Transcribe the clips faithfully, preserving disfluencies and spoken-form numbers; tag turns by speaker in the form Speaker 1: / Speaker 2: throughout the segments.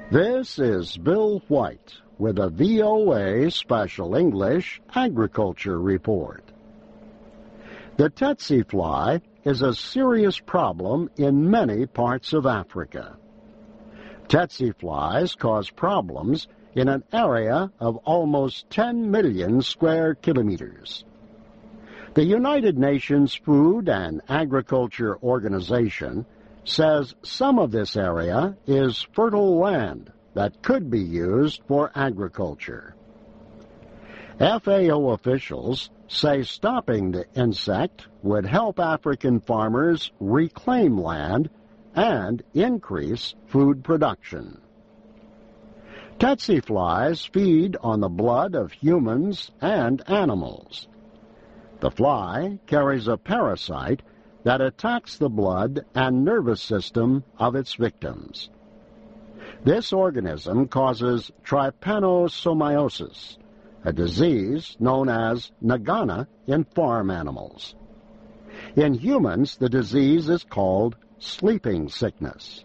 Speaker 1: This is Bill White with a V O A Special English Agriculture Report. The tsetse fly is a serious problem in many parts of Africa. Tsetse flies cause problems in an area of almost ten million square kilometers. The United Nations Food and Agriculture Organization says some of this area is fertile land that could be used for agriculture. F A O officials say stopping the insect would help African farmers reclaim land and increase food production. Tsetse flies feed on the blood of humans and animals. The fly carries a parasite that attacks the blood and nervous system of its victims. This organism causes trypanosomiasis, a disease known as nagana in farm animals. In humans, the disease is called sleeping sickness.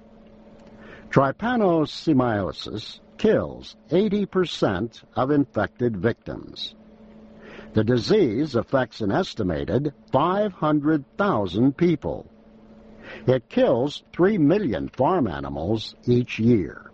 Speaker 1: Trypanosomiasis kills eighty percent of infected victims. The disease affects an estimated five hundred thousand people. It kills three million farm animals each year.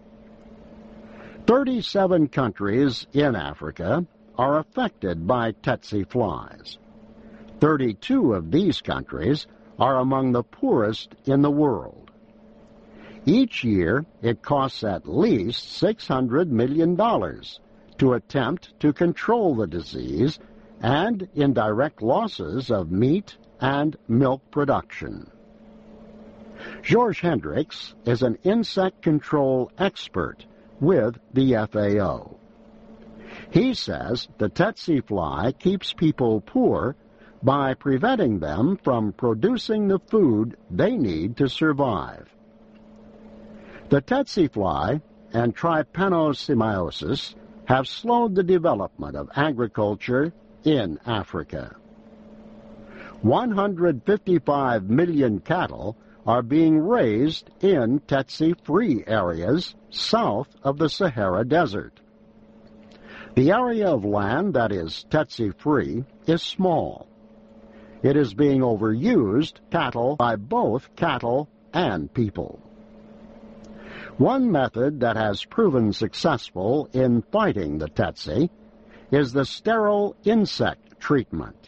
Speaker 1: thirty-seven countries in Africa are affected by tsetse flies. thirty-two of these countries are among the poorest in the world. Each year, it costs at least six hundred million dollars to attempt to control the disease and indirect losses of meat and milk production. George Hendricks is an insect control expert with the F A O. He says the tsetse fly keeps people poor by preventing them from producing the food they need to survive. The tsetse fly and trypanosomiasis have slowed the development of agriculture in Africa. one hundred fifty-five million cattle are being raised in tsetse-free areas south of the Sahara Desert. The area of land that is tsetse-free is small. It is being overused cattle by both cattle and people. One method that has proven successful in fighting the tsetse is the sterile insect treatment.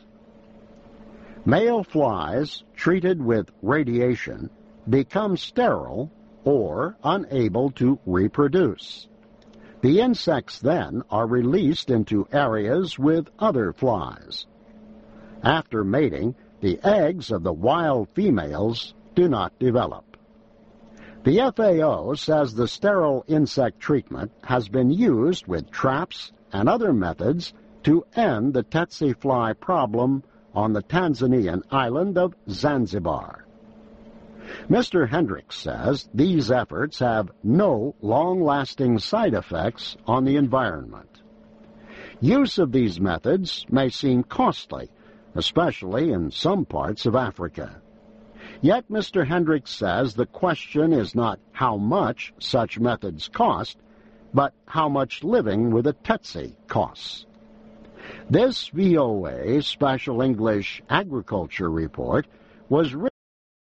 Speaker 1: Male flies treated with radiation become sterile or unable to reproduce. The insects then are released into areas with other flies. After mating, the eggs of the wild females do not develop. The F A O says the sterile insect treatment has been used with traps and other methods to end the tsetse fly problem on the Tanzanian island of Zanzibar. Mister Hendricks says these efforts have no long-lasting side effects on the environment. Use of these methods may seem costly, especially in some parts of Africa. Yet Mister Hendricks says the question is not how much such methods cost, but how much living with a tsetse costs. This V O A Special English Agriculture Report was written